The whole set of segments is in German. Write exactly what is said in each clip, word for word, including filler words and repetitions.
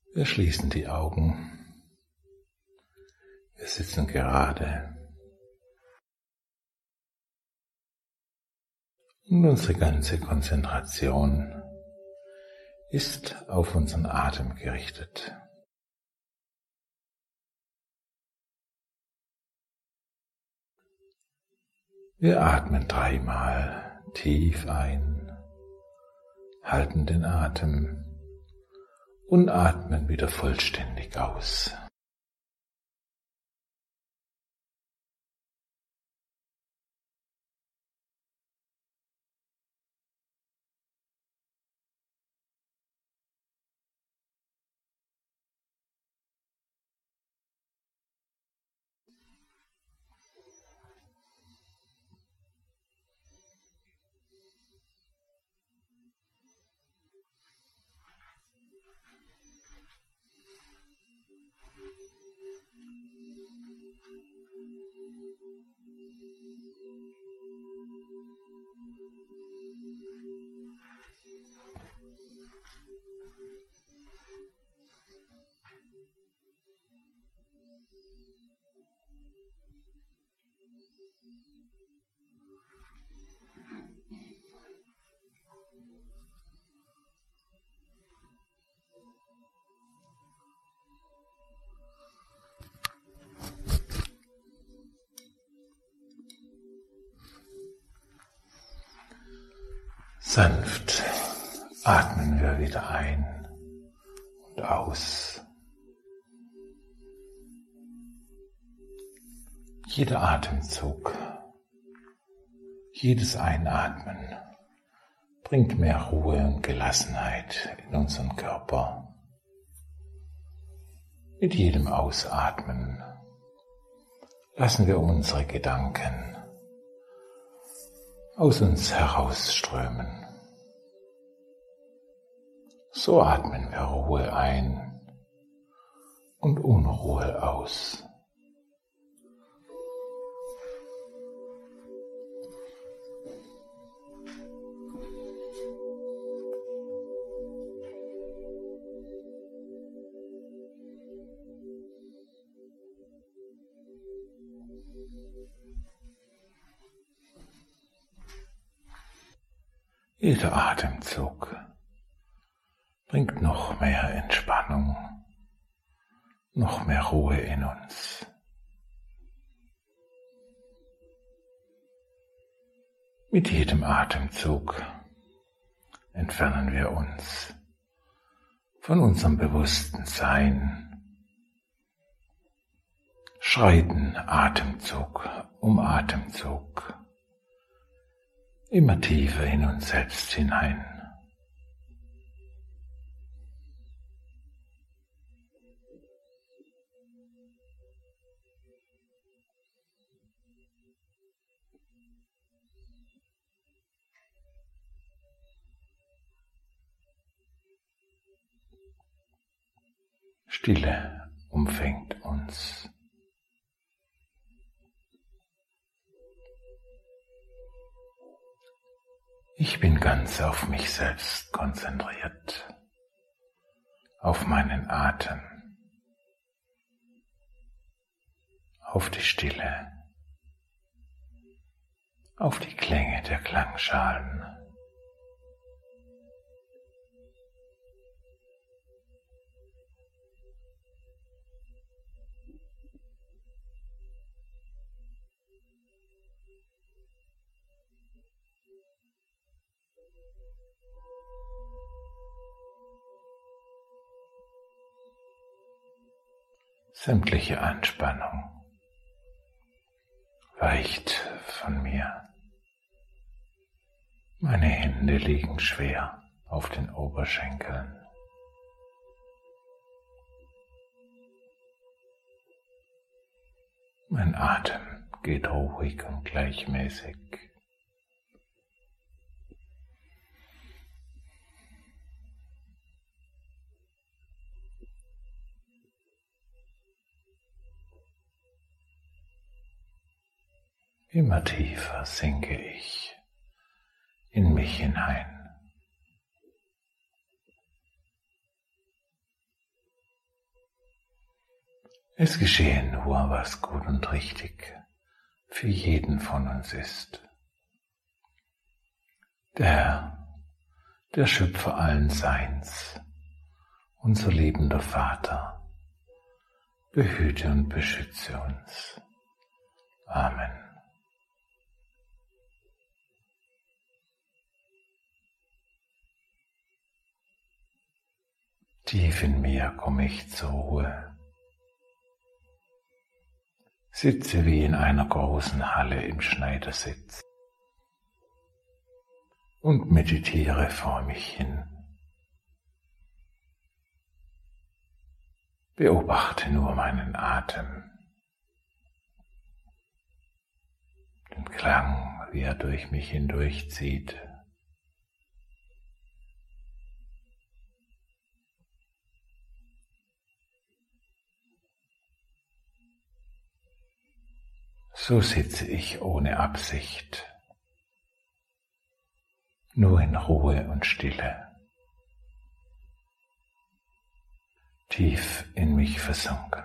Wir schließen die Augen. Wir sitzen gerade. Und unsere ganze Konzentration ist auf unseren Atem gerichtet. Wir atmen dreimal tief ein, halten den Atem und atmen wieder vollständig aus. Sanft atmen wir wieder ein und aus. Jeder Atemzug, jedes Einatmen bringt mehr Ruhe und Gelassenheit in unseren Körper. Mit jedem Ausatmen lassen wir unsere Gedanken aus uns herausströmen. So atmen wir Ruhe ein und Unruhe aus. Jeder Atemzug bringt noch mehr Entspannung, noch mehr Ruhe in uns. Mit jedem Atemzug entfernen wir uns von unserem bewussten Sein, schreiten Atemzug um Atemzug immer tiefer in uns selbst hinein. Stille umfängt uns. Ich bin ganz auf mich selbst konzentriert, auf meinen Atem, auf die Stille, auf die Klänge der Klangschalen. Sämtliche Anspannung weicht von mir. Meine Hände liegen schwer auf den Oberschenkeln. Mein Atem geht ruhig und gleichmäßig. Immer tiefer sinke ich in mich hinein. Es geschehe nur, was gut und richtig für jeden von uns ist. Der Herr, der Schöpfer allen Seins, unser liebender Vater, behüte und beschütze uns. Amen. Tief in mir komme ich zur Ruhe, sitze wie in einer großen Halle im Schneidersitz und meditiere vor mich hin. Beobachte nur meinen Atem, den Klang, wie er durch mich hindurchzieht. So sitze ich ohne Absicht, nur in Ruhe und Stille, tief in mich versunken.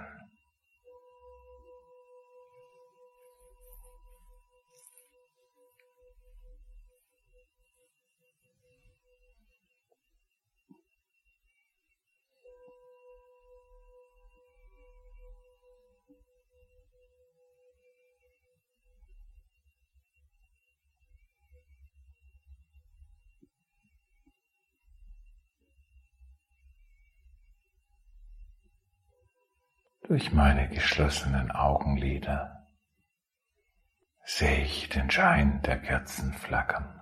Durch meine geschlossenen Augenlider sehe ich den Schein der Kerzen flackern.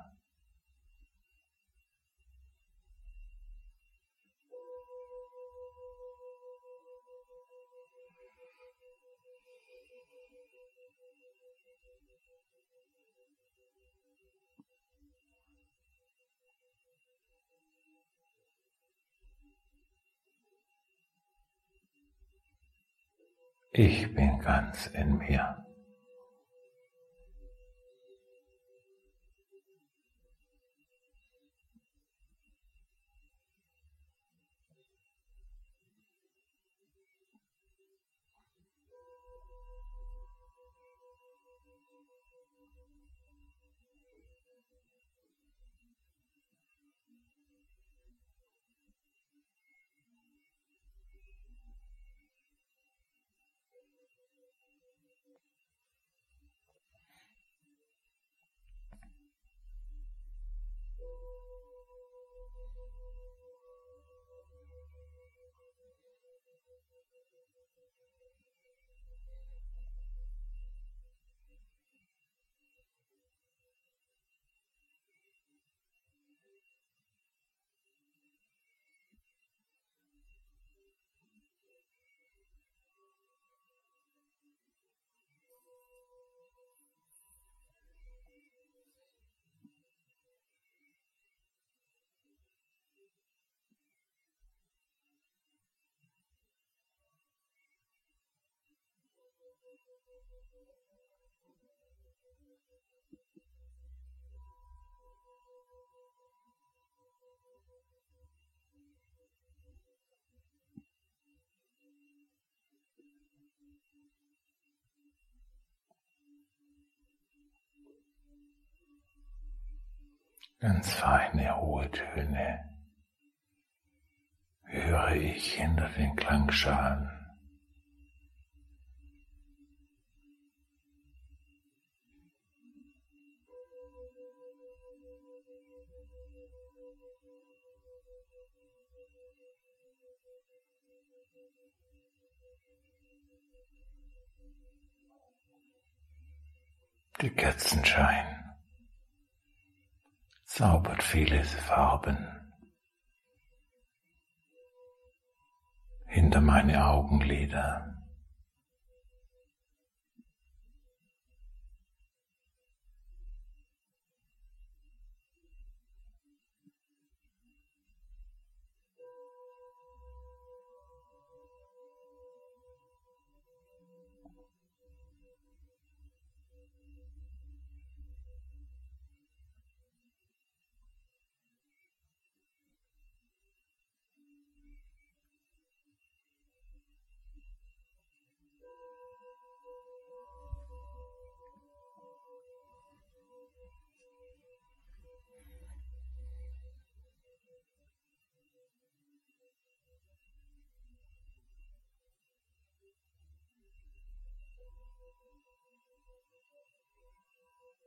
Ich bin ganz in mir. Ganz feine, hohe Töne höre ich hinter den Klangschalen. Der Kerzenschein zaubert viele Farben hinter meine Augenlider.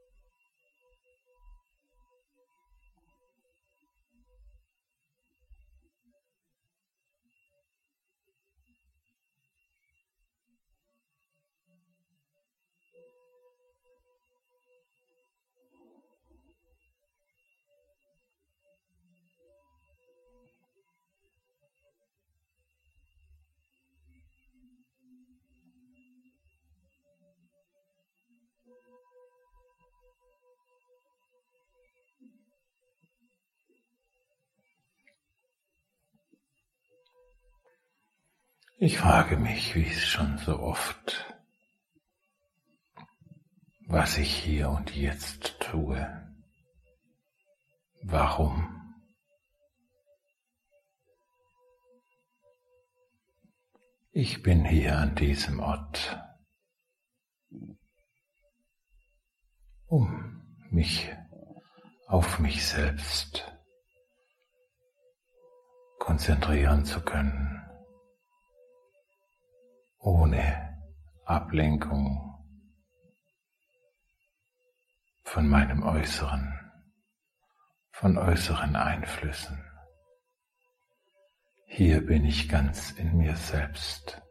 Ich frage mich, wie es schon so oft, was ich hier und jetzt tue. Warum? Ich bin hier an diesem Ort, um mich auf mich selbst konzentrieren zu können, ohne Ablenkung von meinem Äußeren, von äußeren Einflüssen. Hier bin ich ganz in mir selbst.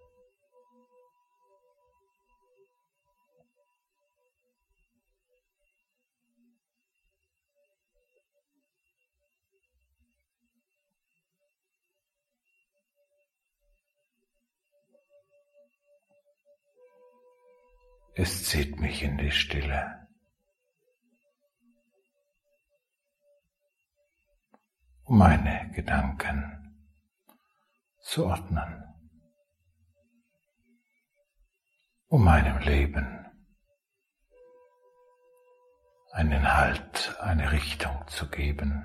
Es zieht mich in die Stille, um meine Gedanken zu ordnen, um meinem Leben einen Halt, eine Richtung zu geben.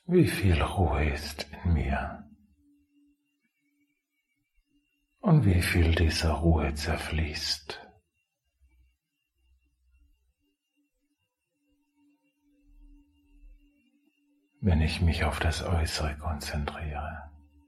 wie viel Ruhe ist in mir und wie viel dieser Ruhe zerfließt. Wenn ich mich auf das Äußere konzentriere.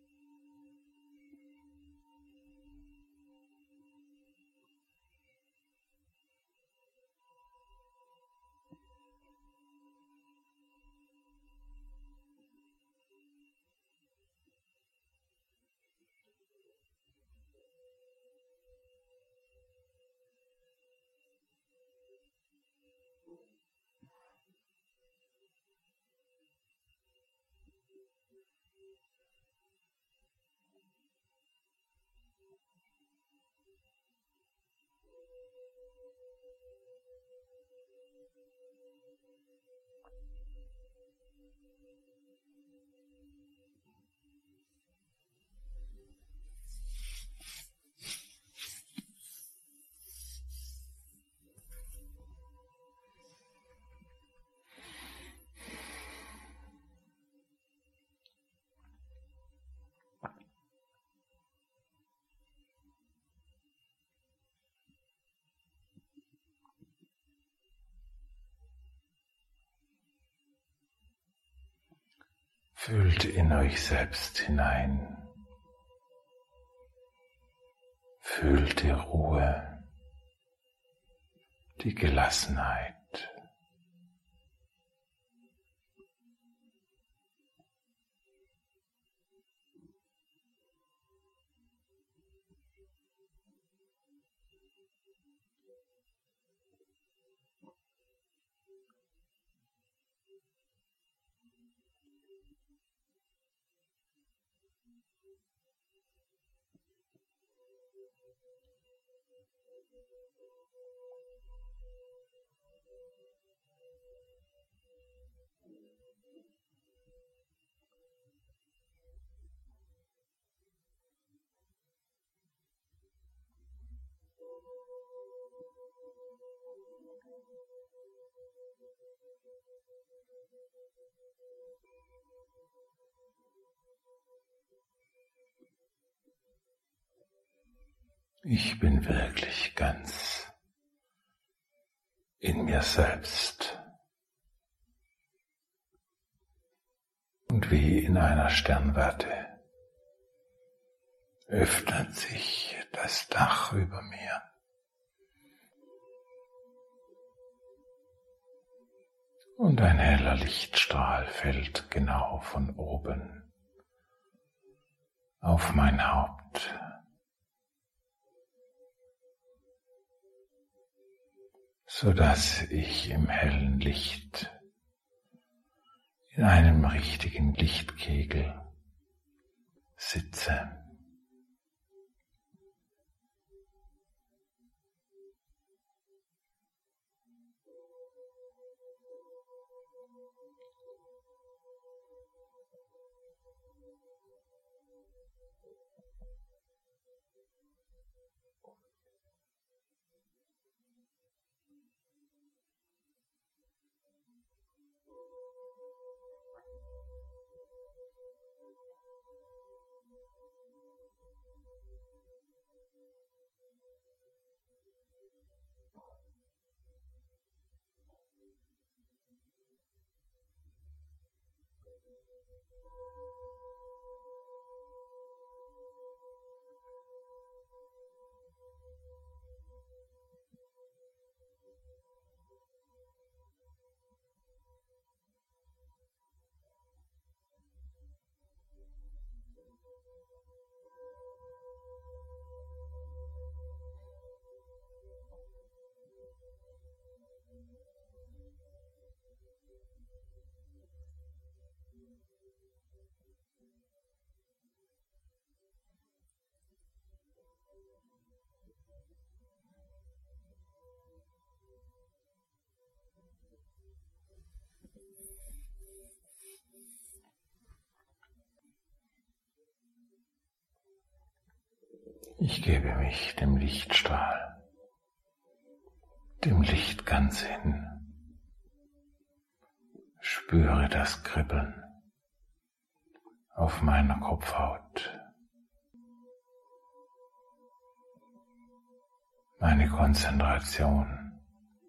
Fühlt in euch selbst hinein. Fühlt die Ruhe, die Gelassenheit. Ich bin wirklich ganz in mir selbst und wie in einer Sternwarte öffnet sich das Dach über mir. Und ein heller Lichtstrahl fällt genau von oben auf mein Haupt. So dass ich im hellen Licht in einem richtigen Lichtkegel sitze. Ich gebe mich dem Lichtstrahl, dem Licht ganz hin. Spüre das Kribbeln auf meiner Kopfhaut. Meine Konzentration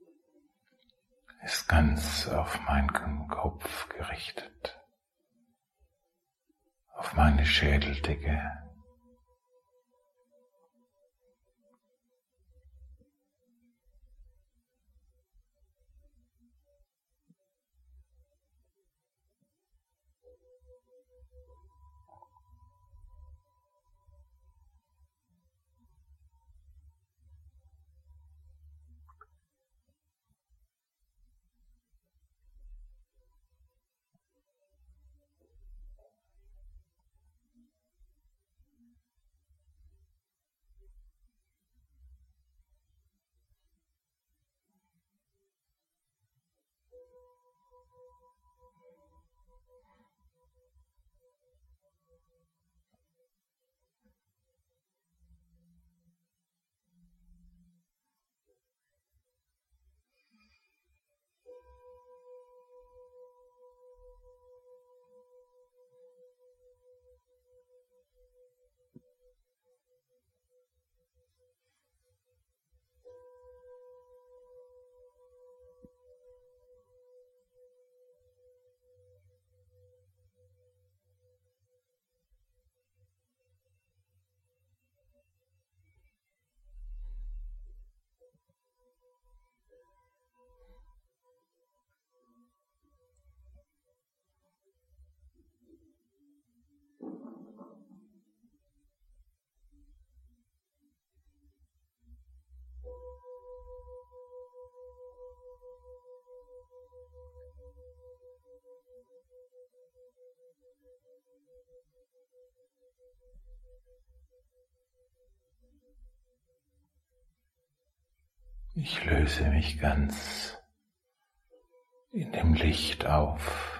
ist ganz auf meinen Kopf gerichtet, auf meine Schädeldecke. Ich löse mich ganz in dem Licht auf.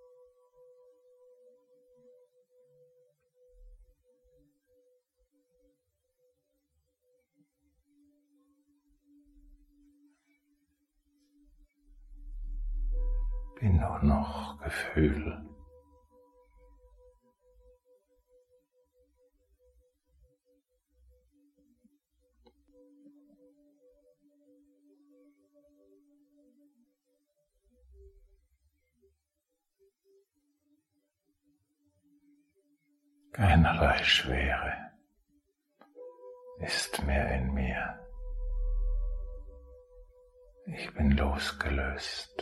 Bin nur noch Gefühl. Keinerlei Schwere ist mehr in mir. Ich bin losgelöst.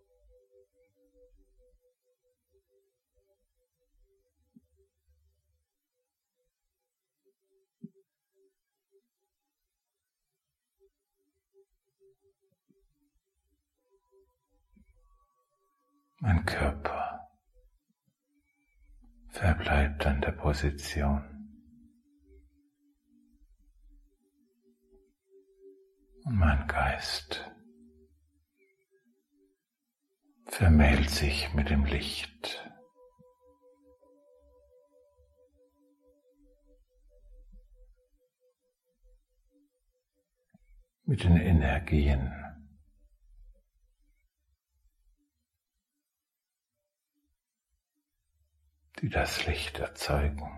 Mein Körper verbleibt an der Position und mein Geist vermählt sich mit dem Licht. Mit den Energien, die das Licht erzeugen.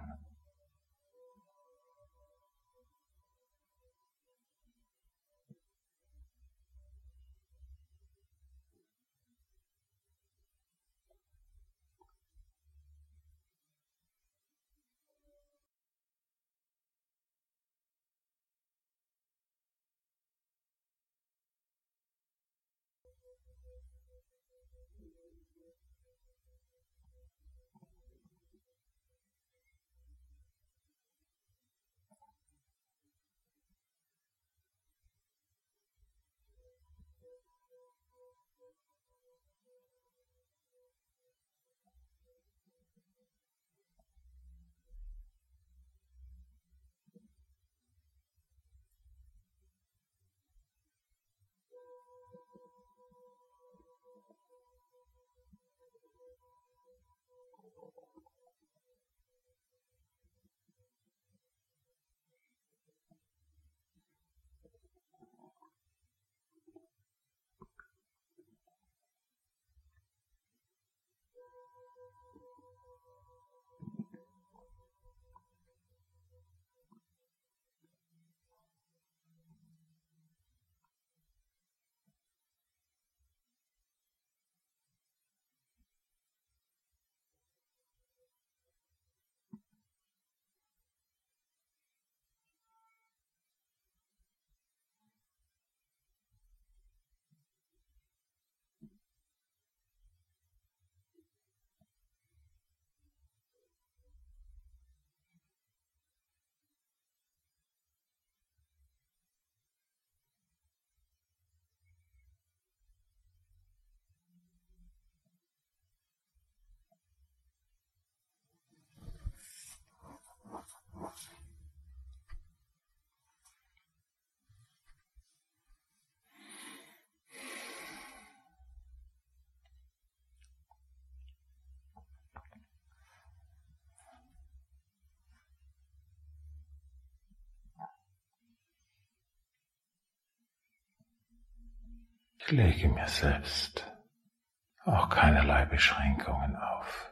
Ich lege mir selbst auch keinerlei Beschränkungen auf.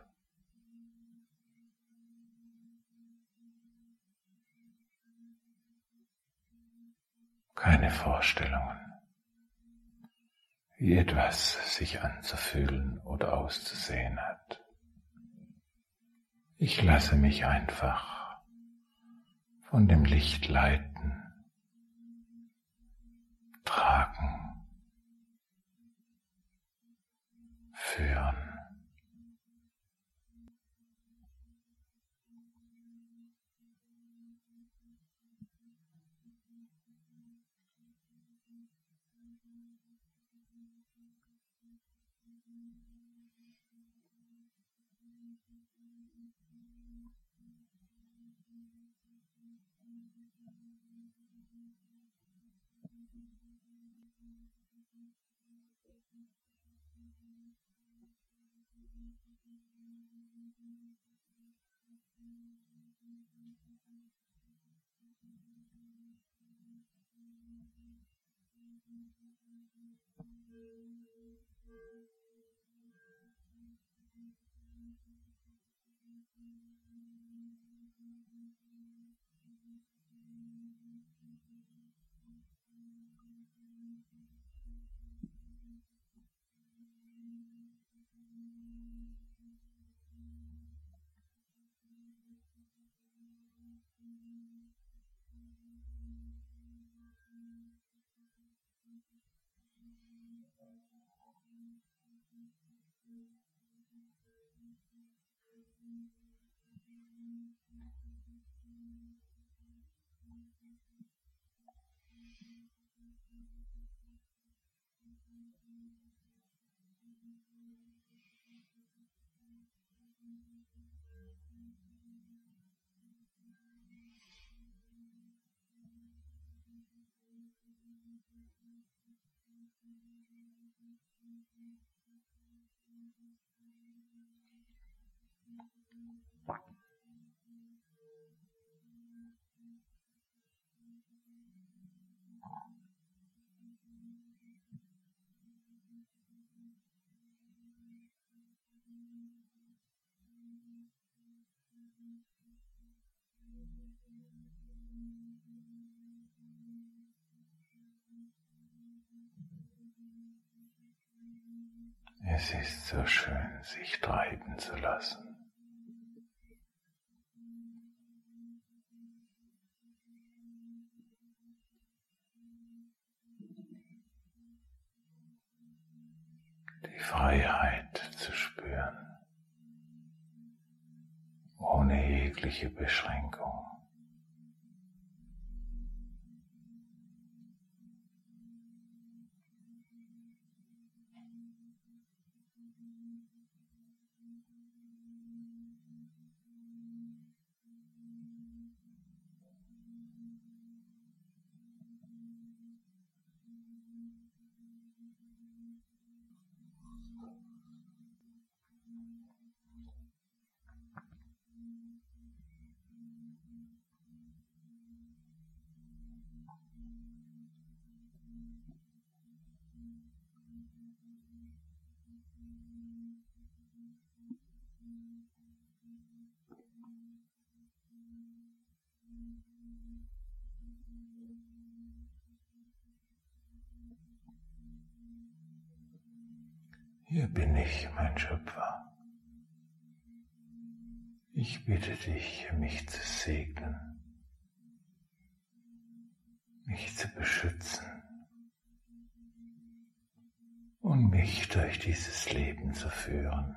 Keine Vorstellungen, wie etwas sich anzufühlen oder auszusehen hat. Ich lasse mich einfach von dem Licht leiten, tragen, führen. Es ist so schön, sich treiben zu lassen. Die Freiheit zu spüren, ohne jegliche Beschränkung. Hier bin ich, mein Schöpfer. Ich bitte dich, mich zu segnen, mich zu beschützen und mich durch dieses Leben zu führen.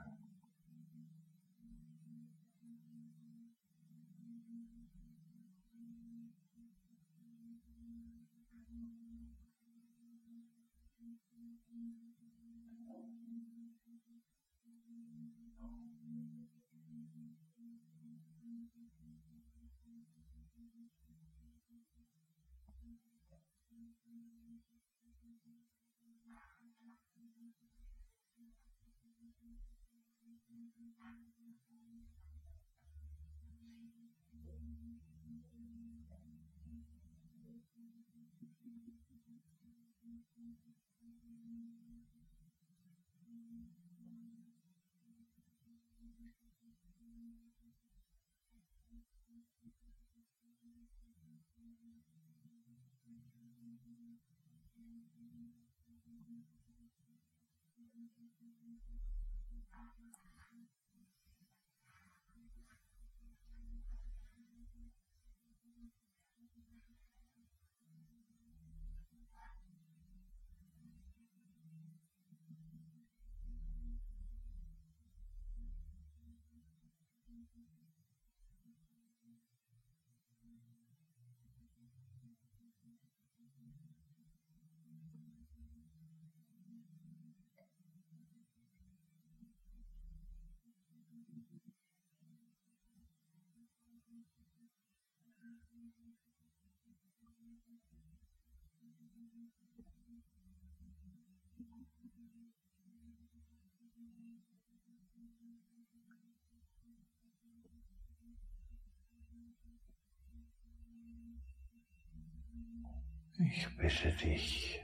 Ich bitte dich,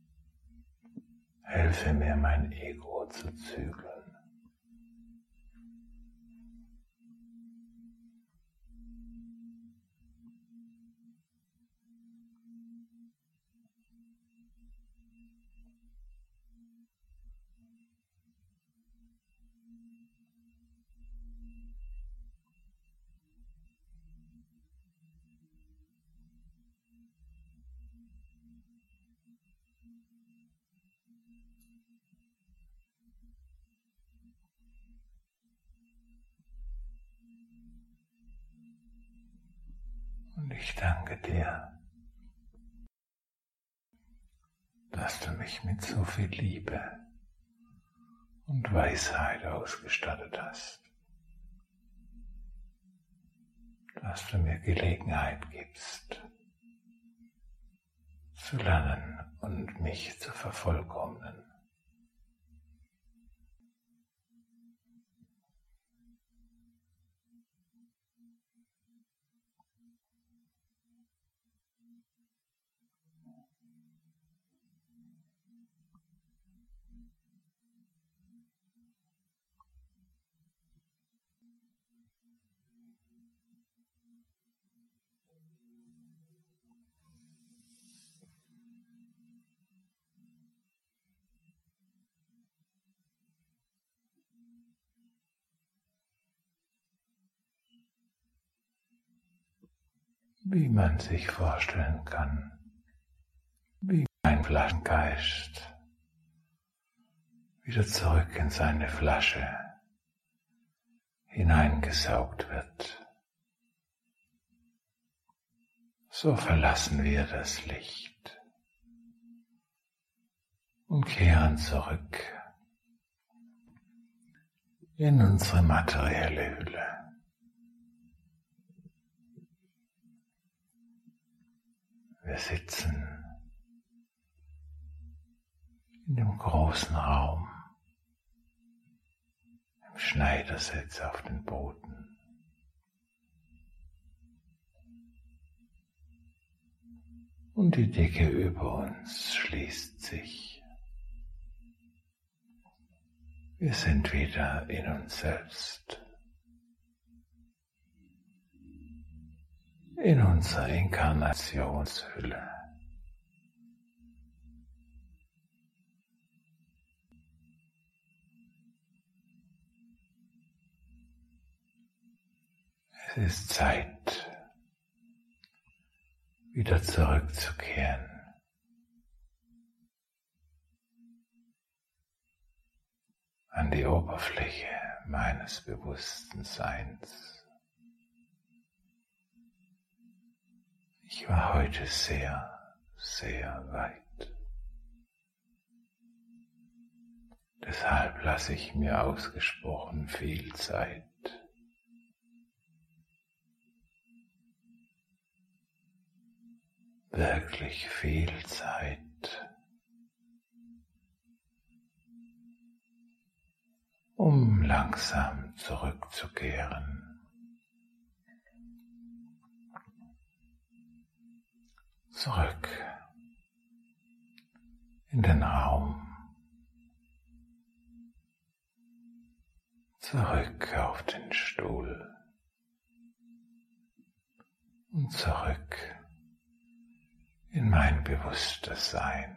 helfe mir, mein Ego zu zügeln. Und ich danke dir, dass du mich mit so viel Liebe und Weisheit ausgestattet hast, dass du mir Gelegenheit gibst, zu lernen und mich zu vervollkommnen. Wie man sich vorstellen kann, wie ein Flaschengeist wieder zurück in seine Flasche hineingesaugt wird. So verlassen wir das Licht und kehren zurück in unsere materielle Hülle. Wir sitzen in dem großen Raum, im Schneidersitz auf dem Boden. Und die Decke über uns schließt sich. Wir sind wieder in uns selbst, in unserer Inkarnationshülle. Es ist Zeit, wieder zurückzukehren an die Oberfläche meines bewussten Seins. Ich war heute sehr, sehr weit. Deshalb lasse ich mir ausgesprochen viel Zeit. Wirklich viel Zeit, um langsam zurückzukehren. Zurück in den Raum, zurück auf den Stuhl und zurück in mein bewusstes Sein.